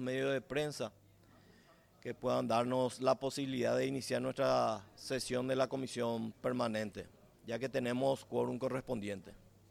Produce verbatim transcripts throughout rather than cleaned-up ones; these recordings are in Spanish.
medios de prensa que puedan darnos la posibilidad de iniciar nuestra sesión de la comisión permanente, ya que tenemos quórum correspondiente.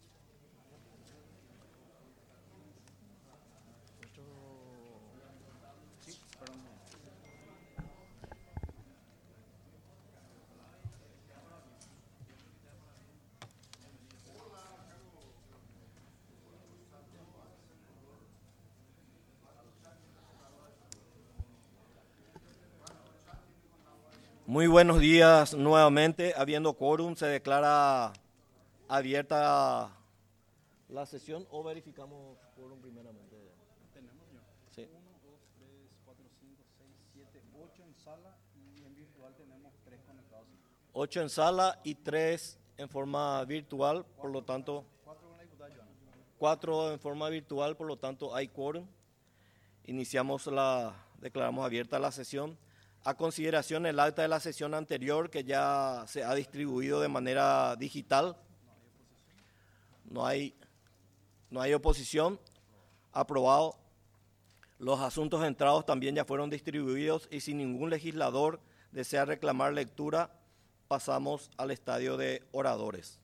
Muy buenos días nuevamente. Habiendo quórum, se declara abierta la sesión o verificamos quórum primeramente. Tenemos ya. Sí. uno, dos, tres, cuatro, cinco, seis, siete, ocho en sala y en virtual tenemos tres conectados. Ocho en sala y tres en forma virtual, por lo tanto, Cuatro con la diputada Joana. cuatro en forma virtual, por lo tanto hay quórum. Iniciamos la, declaramos abierta la sesión. A consideración el acta de la sesión anterior que ya se ha distribuido de manera digital. No hay, no hay oposición. Aprobado. Los asuntos entrados también ya fueron distribuidos y si ningún legislador desea reclamar lectura, pasamos al estadio de oradores.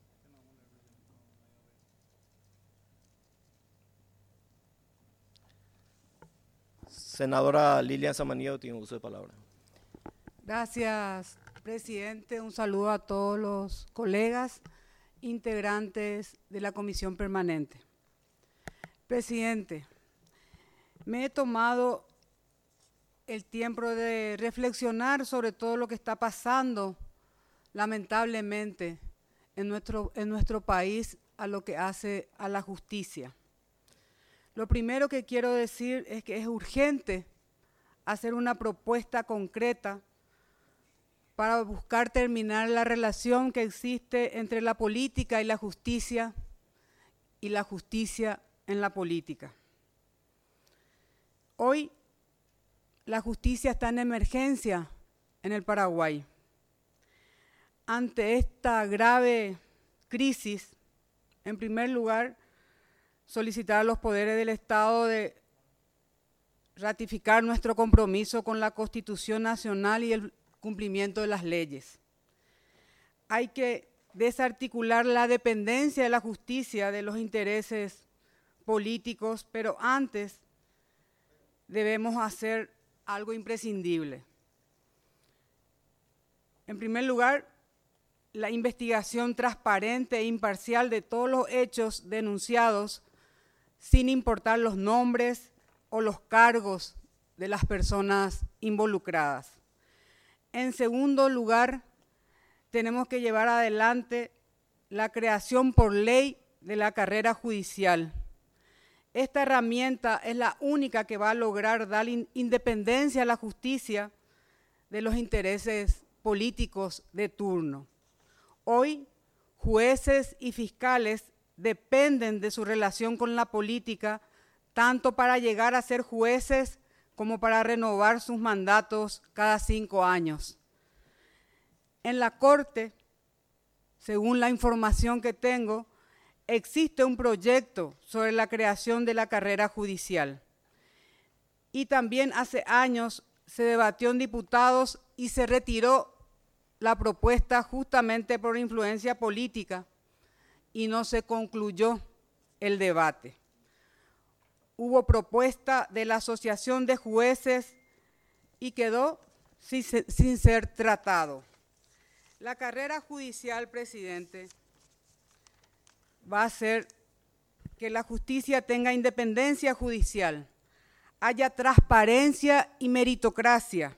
Senadora Lilian Samaniego tiene uso de palabra. Gracias, presidente. Un saludo a todos los colegas integrantes de la comisión permanente. Presidente, me he tomado el tiempo de reflexionar sobre todo lo que está pasando, lamentablemente, en nuestro, en nuestro país a lo que hace a la justicia. Lo primero que quiero decir es que es urgente hacer una propuesta concreta para buscar terminar la relación que existe entre la política y la justicia y la justicia en la política. Hoy la justicia está en emergencia en el Paraguay. Ante esta grave crisis, en primer lugar, solicitar a los poderes del Estado de ratificar nuestro compromiso con la Constitución Nacional y el cumplimiento de las leyes. Hay que desarticular la dependencia de la justicia de los intereses políticos, pero antes debemos hacer algo imprescindible. En primer lugar, la investigación transparente e imparcial de todos los hechos denunciados, sin importar los nombres o los cargos de las personas involucradas. En segundo lugar, tenemos que llevar adelante la creación por ley de la carrera judicial. Esta herramienta es la única que va a lograr dar independencia a la justicia de los intereses políticos de turno. Hoy, jueces y fiscales dependen de su relación con la política, tanto para llegar a ser jueces como para renovar sus mandatos cada cinco años. En la Corte, según la información que tengo, existe un proyecto sobre la creación de la carrera judicial. Y también hace años se debatió en diputados y se retiró la propuesta justamente por influencia política y no se concluyó el debate. Hubo propuesta de la Asociación de Jueces y quedó sin, sin ser tratado. La carrera judicial, presidente, va a hacer que la justicia tenga independencia judicial, haya transparencia y meritocracia,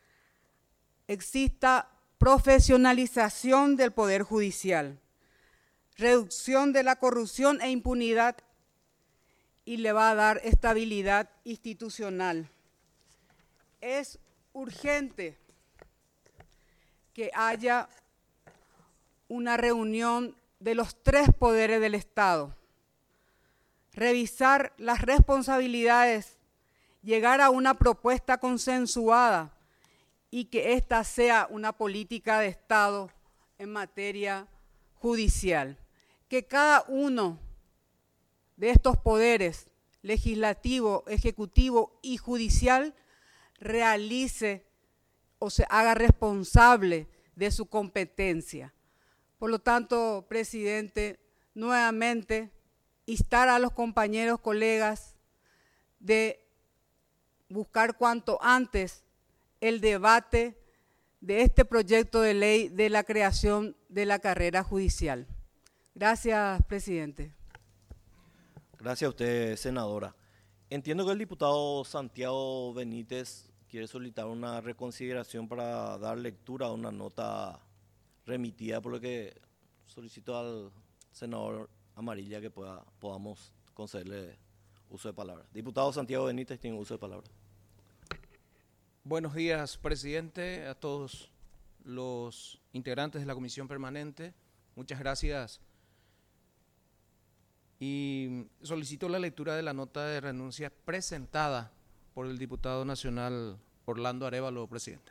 exista profesionalización del Poder Judicial, reducción de la corrupción e impunidad y le va a dar estabilidad institucional. Es urgente que haya una reunión de los tres poderes del Estado, revisar las responsabilidades, llegar a una propuesta consensuada y que esta sea una política de Estado en materia judicial. Que cada uno de estos poderes legislativo, ejecutivo y judicial realice o se haga responsable de su competencia. Por lo tanto, presidente, nuevamente instar a los compañeros, colegas, de buscar cuanto antes el debate de este proyecto de ley de la creación de la carrera judicial. Gracias, presidente. Gracias a usted, senadora. Entiendo que el diputado Santiago Benítez quiere solicitar una reconsideración para dar lectura a una nota remitida, por lo que solicito al senador Amarilla que pueda, podamos concederle uso de palabra. Diputado Santiago Benítez tiene uso de palabra. Buenos días, presidente, a todos los integrantes de la comisión permanente. Muchas gracias. Y solicito la lectura de la nota de renuncia presentada por el diputado nacional Orlando Arévalo, presidente.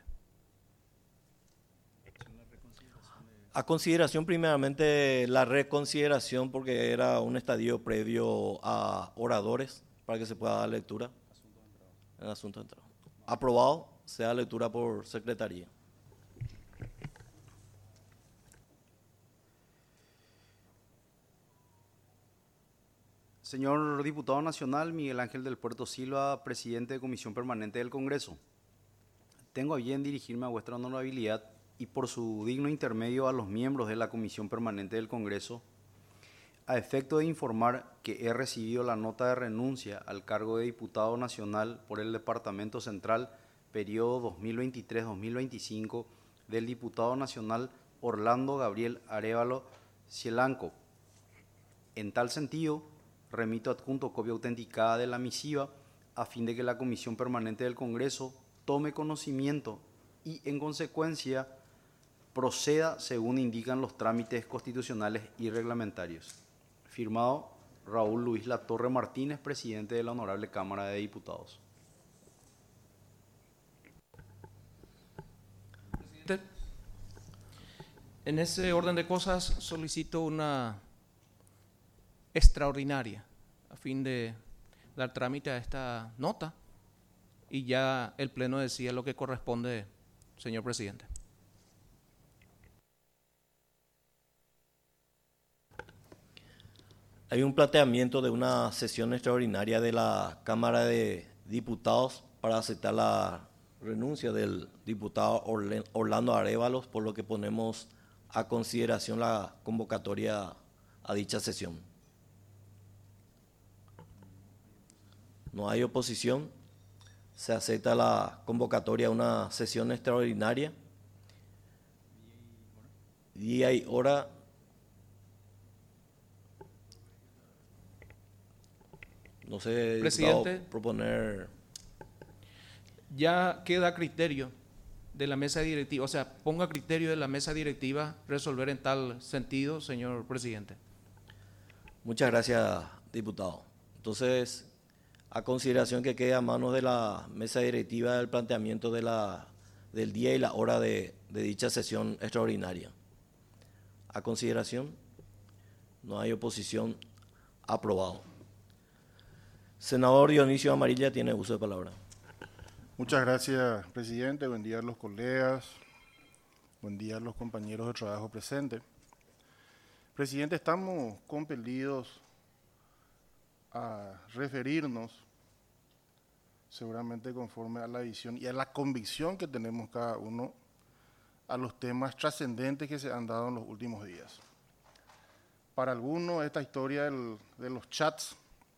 A consideración, primeramente, la reconsideración, porque era un estadio previo a oradores, para que se pueda dar lectura. El asunto de entrada. Aprobado, se da lectura por secretaría. Señor diputado nacional Miguel Ángel del Puerto Silva, presidente de Comisión Permanente del Congreso. Tengo a bien dirigirme a vuestra honorabilidad y por su digno intermedio a los miembros de la Comisión Permanente del Congreso, a efecto de informar que he recibido la nota de renuncia al cargo de diputado nacional por el Departamento Central, periodo dos mil veintitrés a dos mil veinticinco, del diputado nacional Orlando Gabriel Arévalo Cielanco. En tal sentido, remito adjunto copia autenticada de la misiva a fin de que la Comisión Permanente del Congreso tome conocimiento y, en consecuencia, proceda según indican los trámites constitucionales y reglamentarios. Firmado Raúl Luis Latorre Martínez, presidente de la Honorable Cámara de Diputados. Presidente, en ese orden de cosas solicito una extraordinaria a fin de dar trámite a esta nota y ya el Pleno decía lo que corresponde, señor presidente. Hay un planteamiento de una sesión extraordinaria de la Cámara de Diputados para aceptar la renuncia del diputado Orlando Arévalos, por lo que ponemos a consideración la convocatoria a dicha sesión. No hay oposición. Se acepta la convocatoria a una sesión extraordinaria. Día y hora. No sé, presidente, diputado, proponer. Ya queda a criterio de la mesa directiva, o sea, ponga a criterio de la mesa directiva resolver en tal sentido, señor presidente. Muchas gracias, diputado. Entonces, a consideración que quede a manos de la mesa directiva el planteamiento de la, del día y la hora de, de dicha sesión extraordinaria. A consideración, no hay oposición, aprobado. Senador Dionisio Amarilla tiene uso de palabra. Muchas gracias, presidente. Buen día a los colegas. Buen día a los compañeros de trabajo presentes. Presidente, estamos compelidos a referirnos, seguramente conforme a la visión y a la convicción que tenemos cada uno, a los temas trascendentes que se han dado en los últimos días. Para algunos, esta historia del, de los chats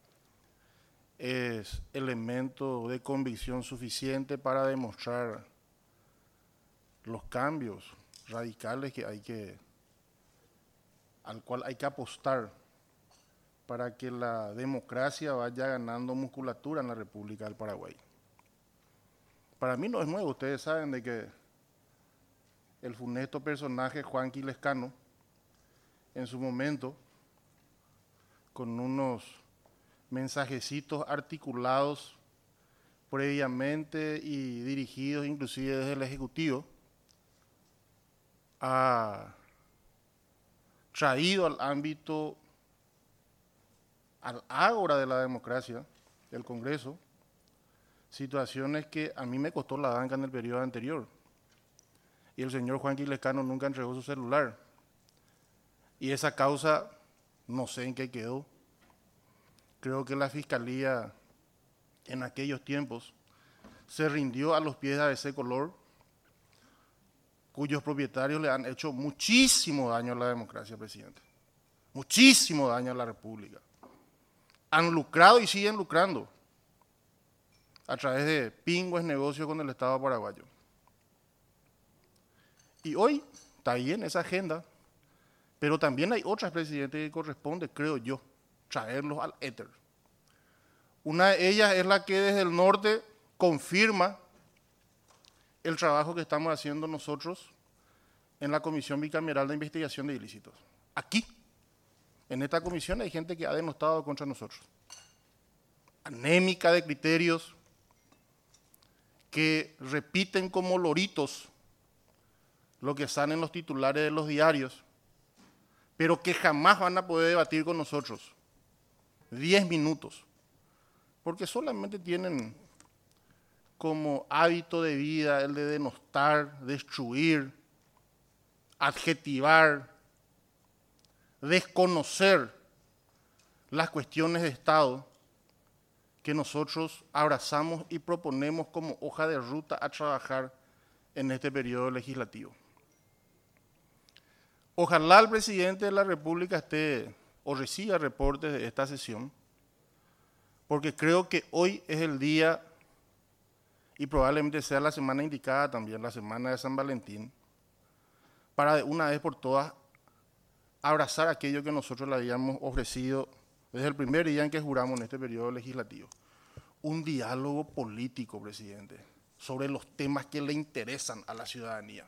es elemento de convicción suficiente para demostrar los cambios radicales que hay que, al cual hay que apostar para que la democracia vaya ganando musculatura en la República del Paraguay. Para mí no es nuevo, ustedes saben de que el funesto personaje Juanqui Lescano, en su momento, con unos mensajecitos articulados previamente y dirigidos inclusive desde el Ejecutivo, ha traído al ámbito, al ágora de la democracia, del Congreso, situaciones que a mí me costó la banca en el periodo anterior. Y el señor Juan Quilescano nunca entregó su celular. Y esa causa, no sé en qué quedó. Creo que la Fiscalía en aquellos tiempos se rindió a los pies de A B C Color, cuyos propietarios le han hecho muchísimo daño a la democracia, presidente. Muchísimo daño a la República. Han lucrado y siguen lucrando a través de pingües negocios con el Estado paraguayo. Y hoy está bien esa agenda, pero también hay otras, presidente, que corresponde, creo yo, traerlos al éter. Una de ellas es la que desde el norte confirma el trabajo que estamos haciendo nosotros en la Comisión Bicameral de Investigación de Ilícitos. Aquí, en esta comisión, hay gente que ha denostado contra nosotros. Anémica de criterios, que repiten como loritos lo que sale en los titulares de los diarios, pero que jamás van a poder debatir con nosotros. Diez minutos. Porque solamente tienen como hábito de vida el de denostar, destruir, adjetivar, desconocer las cuestiones de Estado que nosotros abrazamos y proponemos como hoja de ruta a trabajar en este periodo legislativo. Ojalá el presidente de la República esté o reciba reportes de esta sesión, porque creo que hoy es el día, y probablemente sea la semana indicada también, la semana de San Valentín, para de una vez por todas abrazar aquello que nosotros le habíamos ofrecido desde el primer día en que juramos en este periodo legislativo. Un diálogo político, presidente, sobre los temas que le interesan a la ciudadanía.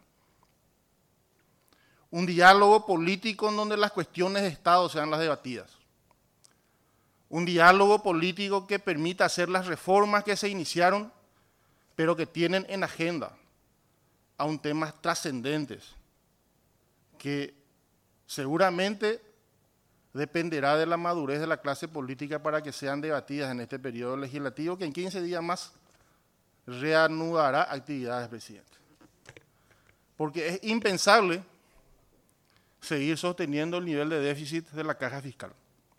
Un diálogo político en donde las cuestiones de Estado sean las debatidas. Un diálogo político que permita hacer las reformas que se iniciaron, pero que tienen en agenda aún temas trascendentes que seguramente dependerá de la madurez de la clase política para que sean debatidas en este periodo legislativo, que en quince días más reanudará actividades, presidente. Porque es impensable seguir sosteniendo el nivel de déficit de la caja fiscal.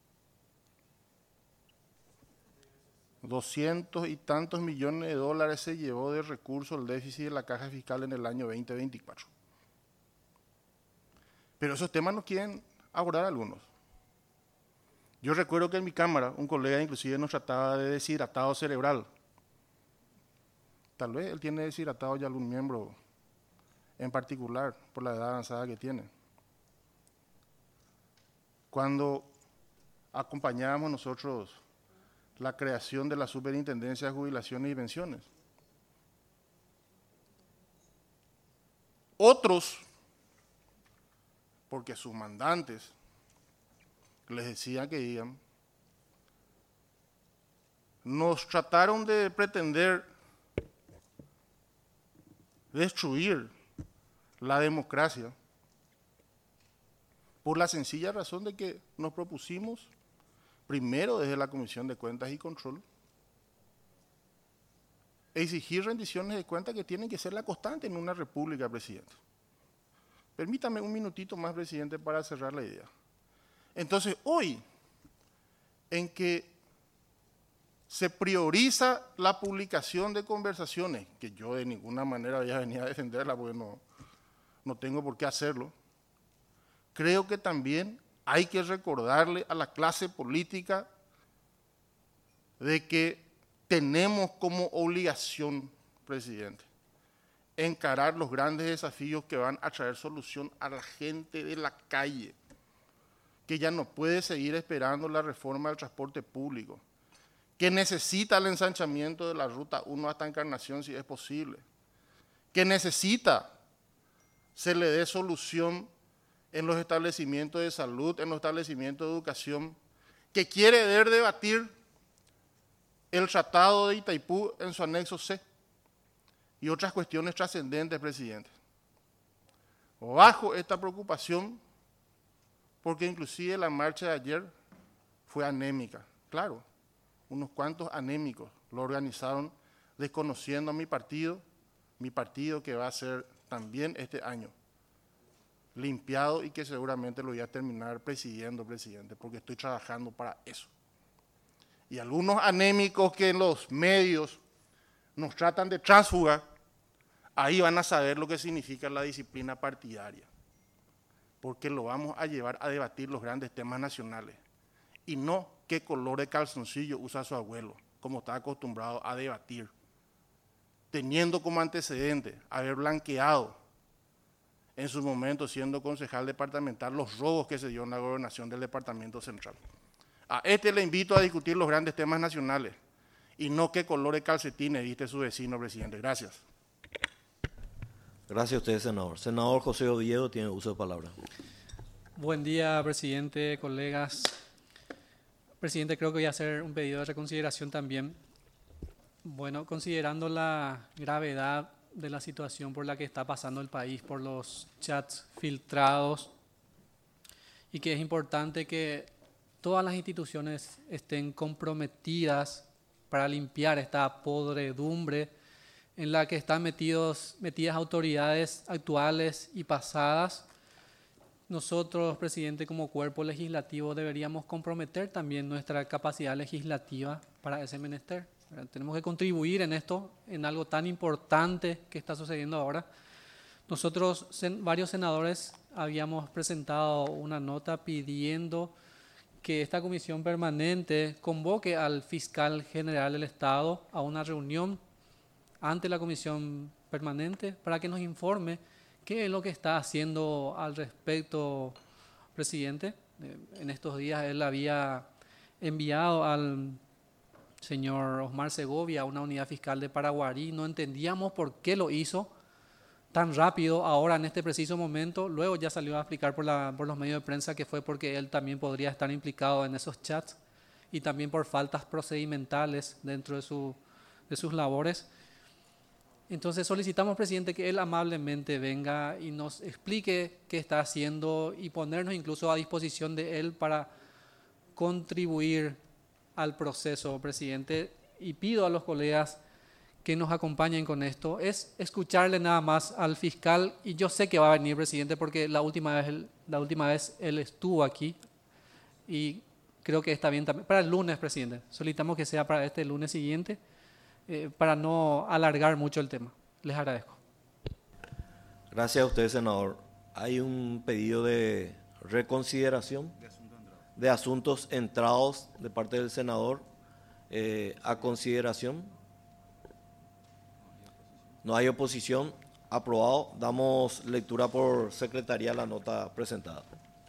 Doscientos y tantos millones de dólares se llevó de recursos el déficit de la caja fiscal en el año veinte veinticuatro. Pero esos temas no quieren abordar algunos. Yo recuerdo que en mi cámara un colega inclusive nos trataba de deshidratado cerebral. Tal vez él tiene deshidratado ya algún miembro en particular por la edad avanzada que tiene. Cuando acompañábamos nosotros la creación de la Superintendencia de Jubilaciones y Pensiones, otros, porque sus mandantes les decían que iban, nos trataron de pretender destruir la democracia por la sencilla razón de que nos propusimos, primero desde la Comisión de Cuentas y Control, exigir rendiciones de cuentas que tienen que ser la constante en una república, presidente. Permítame un minutito más, presidente, para cerrar la idea. Entonces, hoy, en que se prioriza la publicación de conversaciones, que yo de ninguna manera voy a venir a defenderla porque no, no tengo por qué hacerlo, creo que también hay que recordarle a la clase política de que tenemos como obligación, presidente, encarar los grandes desafíos que van a traer solución a la gente de la calle, que ya no puede seguir esperando la reforma del transporte público, que necesita el ensanchamiento de la Ruta uno hasta Encarnación si es posible, que necesita se le dé solución en los establecimientos de salud, en los establecimientos de educación, que quiere ver debatir el Tratado de Itaipú en su anexo C y otras cuestiones trascendentes, presidente. Bajo esta preocupación, porque inclusive la marcha de ayer fue anémica, claro, unos cuantos anémicos, lo organizaron desconociendo a mi partido, mi partido que va a ser también este año limpiado y que seguramente lo voy a terminar presidiendo, presidente, porque estoy trabajando para eso. Y algunos anémicos que en los medios nos tratan de tránsfuga, ahí van a saber lo que significa la disciplina partidaria, porque lo vamos a llevar a debatir los grandes temas nacionales y no qué color de calzoncillo usa su abuelo, como está acostumbrado a debatir, teniendo como antecedente haber blanqueado en su momento, siendo concejal departamental, los robos que se dio en la gobernación del departamento central. A este le invito a discutir los grandes temas nacionales y no qué color de calcetines viste su vecino, presidente. Gracias. Gracias a usted, senador. Senador José Oviedo tiene uso de palabra. Buen día, presidente, colegas. Presidente, creo que voy a hacer un pedido de reconsideración también. Bueno, considerando la gravedad de la situación por la que está pasando el país, por los chats filtrados, y que es importante que todas las instituciones estén comprometidas para limpiar esta podredumbre en la que están metidos, metidas autoridades actuales y pasadas. Nosotros, presidente, como cuerpo legislativo, deberíamos comprometer también nuestra capacidad legislativa para ese menester. Tenemos que contribuir en esto, en algo tan importante que está sucediendo ahora. Nosotros, sen, varios senadores, habíamos presentado una nota pidiendo que esta comisión permanente convoque al fiscal general del Estado a una reunión ante la comisión permanente para que nos informe qué es lo que está haciendo al respecto, presidente. En estos días él había enviado al señor Osmar Segovia a una unidad fiscal de Paraguarí. No entendíamos por qué lo hizo tan rápido ahora en este preciso momento. Luego ya salió a explicar por, la, por los medios de prensa que fue porque él también podría estar implicado en esos chats y también por faltas procedimentales dentro de, su, de sus labores. Entonces solicitamos, presidente, que él amablemente venga y nos explique qué está haciendo y ponernos incluso a disposición de él para contribuir al proceso, presidente. Y pido a los colegas que nos acompañen con esto, es escucharle nada más al fiscal, y yo sé que va a venir, presidente, porque la última vez él, la última vez él estuvo aquí y creo que está bien también. Para el lunes, presidente, solicitamos que sea para este lunes siguiente, eh, para no alargar mucho el tema. Les agradezco. Gracias a usted, senador. Hay un pedido de reconsideración de asuntos entrados de parte del senador eh, a consideración. No hay oposición. Aprobado. Damos lectura por secretaría a la nota presentada.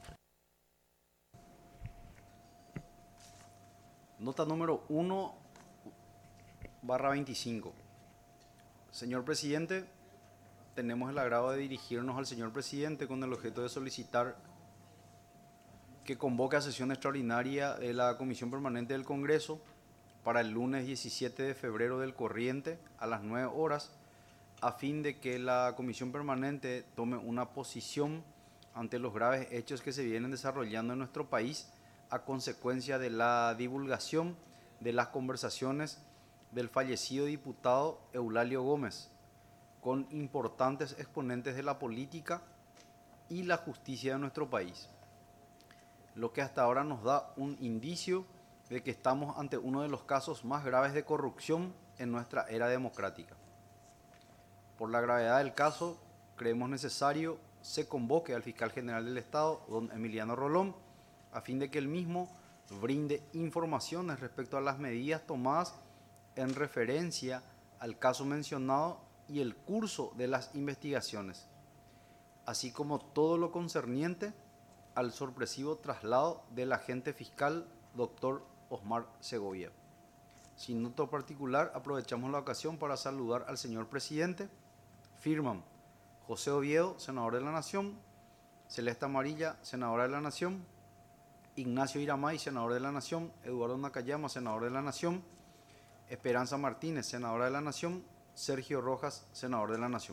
Nota número uno barra veinticinco. Señor presidente, tenemos el agrado de dirigirnos al señor presidente con el objeto de solicitar que convoque a sesión extraordinaria de la Comisión Permanente del Congreso para el lunes diecisiete de febrero del corriente a las nueve horas, a fin de que la Comisión Permanente tome una posición ante los graves hechos que se vienen desarrollando en nuestro país a consecuencia de la divulgación de las conversaciones del fallecido diputado Eulalio Gómez con importantes exponentes de la política y la justicia de nuestro país, lo que hasta ahora nos da un indicio de que estamos ante uno de los casos más graves de corrupción en nuestra era democrática. Por la gravedad del caso, creemos necesario se convoque al fiscal general del Estado, don Emiliano Rolón, a fin de que el mismo brinde informaciones respecto a las medidas tomadas en referencia al caso mencionado y el curso de las investigaciones, así como todo lo concerniente al sorpresivo traslado del agente fiscal doctor Osmar Segovia. Sin nota particular, aprovechamos la ocasión para saludar al señor presidente. Firman José Oviedo, senador de la Nación; Celeste Amarilla, senadora de la Nación; Ignacio Iramay, senador de la Nación; Eduardo Nakayama, senador de la Nación; Esperanza Martínez, senadora de la Nación; Sergio Rojas, senador de la Nación.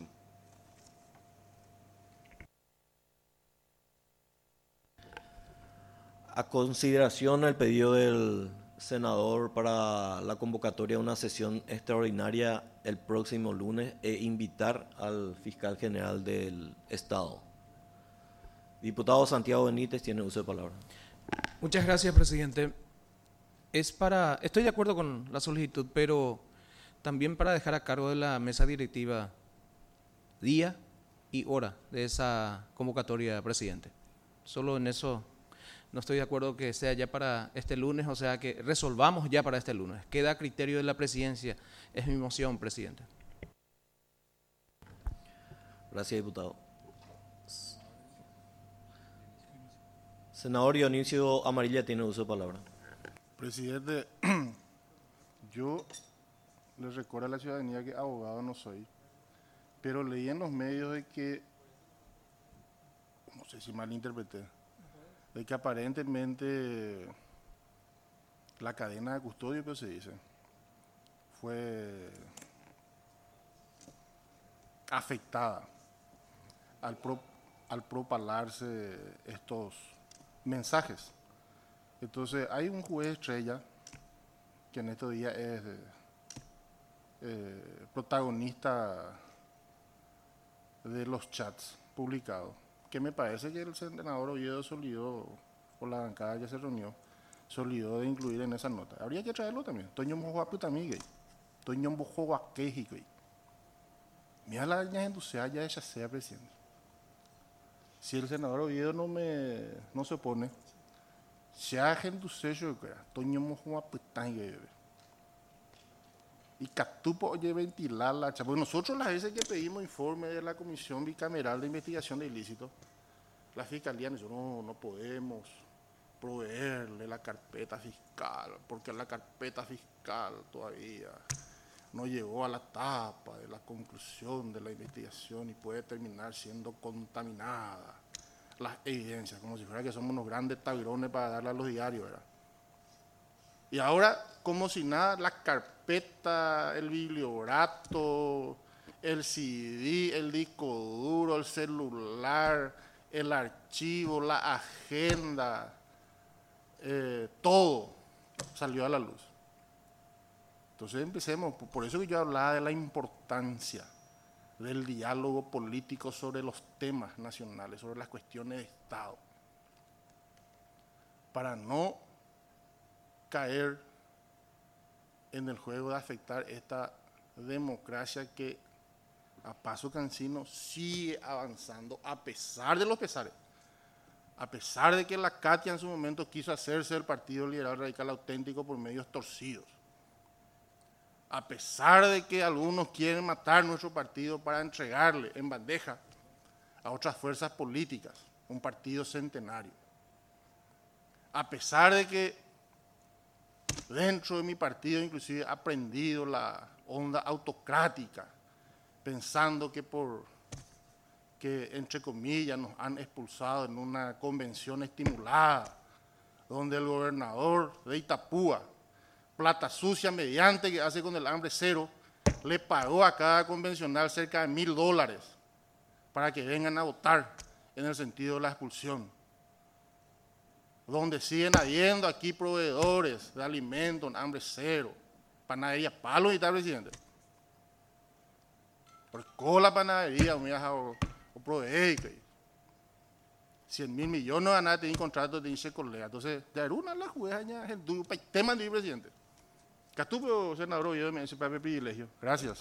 A consideración el pedido del senador, para la convocatoria de una sesión extraordinaria el próximo lunes e invitar al fiscal general del Estado. Diputado Santiago Benítez tiene uso de palabra. Muchas gracias, presidente. Es para, estoy de acuerdo con la solicitud, pero también para dejar a cargo de la mesa directiva día y hora de esa convocatoria, presidente. Solo en eso no estoy de acuerdo que sea ya para este lunes, o sea que resolvamos ya para este lunes. Queda a criterio de la presidencia. Es mi moción, presidente. Gracias, diputado. Senador Dionisio Amarilla tiene uso de palabra. Presidente, yo les recuerdo a la ciudadanía que abogado no soy, pero leí en los medios de que, no sé si malinterpreté, de que aparentemente la cadena de custodio, pues se dice, fue afectada al, pro, al propalarse estos mensajes. Entonces, hay un juez estrella que en estos días es eh, protagonista de los chats publicados, que me parece que el senador Oviedo se olvidó, por la bancada que se reunió, se olvidó de incluir en esa nota. Habría que traerlo también. Toño Mojoaputamigay, Toño Mojoaquejigay. Mira la ña entusiasta ya ella sea presidente. Si el senador Oviedo no me no se opone, se ha gente sello que Toño Mojoaputamigay. Y Catupo oye ventilar la chapa. Porque nosotros las veces que pedimos informe de la Comisión Bicameral de Investigación de Ilícitos, la Fiscalía nosotros no, no podemos proveerle la carpeta fiscal, porque la carpeta fiscal todavía no llegó a la etapa de la conclusión de la investigación y puede terminar siendo contaminada las evidencias, como si fuera que somos unos grandes tabirones para darle a los diarios, ¿verdad? Y ahora, como si nada, la carpeta, el bibliorato, el C D, el disco duro, el celular, el archivo, la agenda, eh, todo salió a la luz. Entonces empecemos, por eso que yo hablaba de la importancia del diálogo político sobre los temas nacionales, sobre las cuestiones de Estado, para no caer en el juego de afectar esta democracia que a paso cansino sigue avanzando a pesar de los pesares, a pesar de que la Katia en su momento quiso hacerse el Partido Liberal Radical Auténtico por medios torcidos, a pesar de que algunos quieren matar nuestro partido para entregarle en bandeja a otras fuerzas políticas un partido centenario, a pesar de que dentro de mi partido inclusive he aprendido la onda autocrática, pensando que por que entre comillas nos han expulsado en una convención estimulada, donde el gobernador de Itapúa, plata sucia mediante que hace con el hambre cero, le pagó a cada convencional cerca de mil dólares para que vengan a votar en el sentido de la expulsión, donde siguen habiendo aquí proveedores de alimentos en hambre cero, panadería Palo y tal, presidente. Por cola panadería, mira, o, o proveedor, cien mil millones de nada tienen contratos de inse colega. Entonces, de alguna la jueza ya el duro, tema de presidente. Castupo, senador, yo me dice para privilegio. Gracias.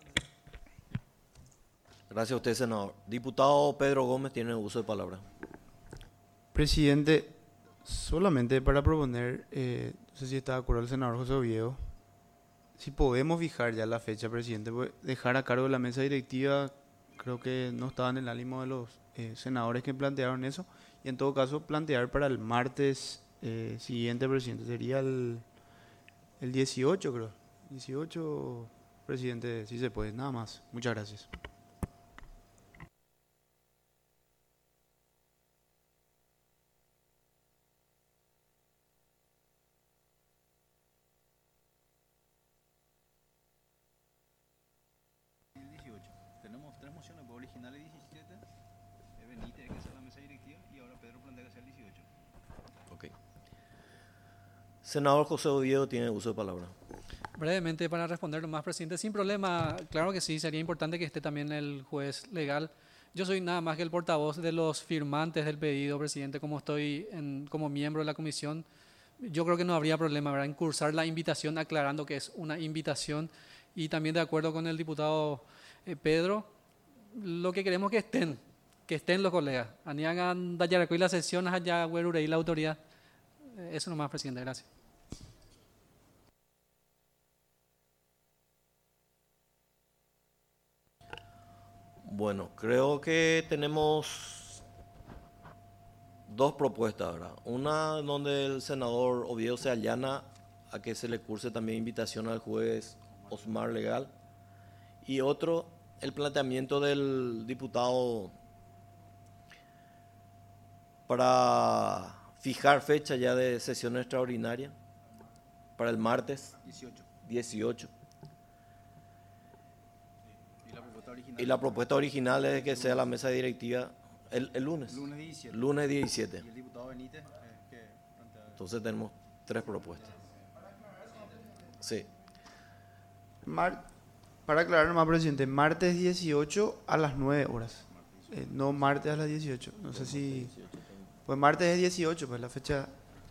Gracias a usted, senador. Diputado Pedro Gómez tiene uso de palabra. Presidente, solamente para proponer, eh, no sé si está de acuerdo el senador José Oviedo, si podemos fijar ya la fecha, presidente, pues dejar a cargo de la mesa directiva, creo que no estaba en el ánimo de los eh, senadores que plantearon eso, y en todo caso plantear para el martes eh, siguiente, presidente, sería el, el dieciocho, creo, dieciocho, presidente, si se puede, nada más. Muchas gracias. Tenemos tres mociones, original el diecisiete, de Benítez, que es la mesa directiva, y ahora Pedro plantea que sea el dieciocho. Ok. Senador José Oviedo tiene uso de palabra. Brevemente, para responder más, presidente, sin problema, claro que sí, sería importante que esté también el juez legal. Yo soy nada más que el portavoz de los firmantes del pedido, presidente, como estoy en, como miembro de la comisión. Yo creo que no habría problema, ¿verdad?, en cursar la invitación aclarando que es una invitación, y también de acuerdo con el diputado eh, Pedro, lo que queremos es que estén, que estén los colegas. Aniagan Dayaracuy las sesiones allá, Güerurey, la autoridad. Eh, Eso nomás, presidente, gracias. Bueno, creo que tenemos dos propuestas, ¿verdad? Una donde el senador Oviedo se allana a que se le curse también invitación al juez Osmar Legal, y otro, el planteamiento del diputado para fijar fecha ya de sesión extraordinaria para el martes dieciocho. Y la propuesta original es que sea la mesa directiva el, el lunes. Lunes diecisiete. Lunes diecisiete. Y el diputado Benítez, eh, que plantea- Entonces tenemos tres propuestas. Sí. Mar- para aclarar más, presidente, martes dieciocho a las nueve horas. Eh, no martes a las dieciocho. No sé si... Pues martes es dieciocho, pues la fecha...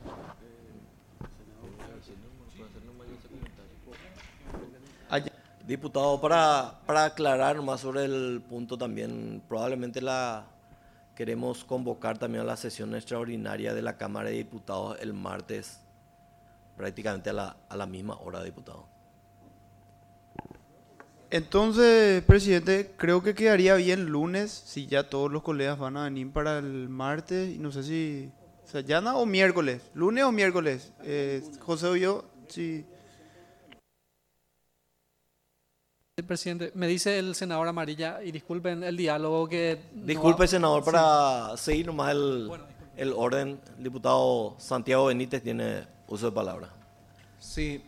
Allá- Diputado, para, para aclarar más sobre el punto también, probablemente la queremos convocar también a la sesión extraordinaria de la Cámara de Diputados el martes, prácticamente a la, a la misma hora, diputado. Entonces, presidente, creo que quedaría bien lunes, si ya todos los colegas van a venir para el martes, y no sé si... O sea, ya no, o miércoles, lunes o miércoles. Eh, José o yo, sí. Presidente, me dice el senador Amarilla, y disculpen el diálogo que... no Disculpe, va- senador, sí. para seguir nomás el, Bueno, disculpe. el orden, el diputado Santiago Benítez tiene uso de palabra. Sí.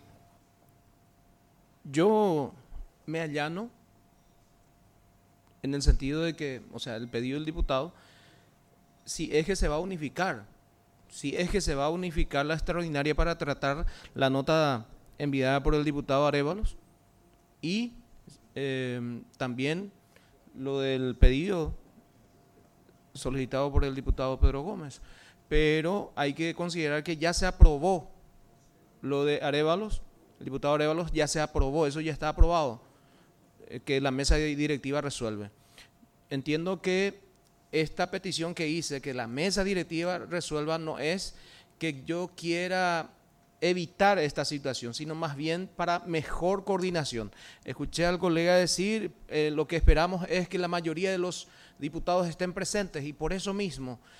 Yo me allano en el sentido de que, o sea, el pedido del diputado, si es que se va a unificar, si es que se va a unificar la extraordinaria para tratar la nota enviada por el diputado Arévalos, y eh, también lo del pedido solicitado por el diputado Pedro Gómez. Pero hay que considerar que ya se aprobó lo de Arévalos, el diputado Arévalos ya se aprobó, eso ya está aprobado, eh, que la mesa directiva resuelve. Entiendo que esta petición que hice, que la mesa directiva resuelva, no es que yo quiera evitar esta situación, sino más bien para mejor coordinación. Escuché al colega decir, eh, lo que esperamos es que la mayoría de los diputados estén presentes, y por eso mismo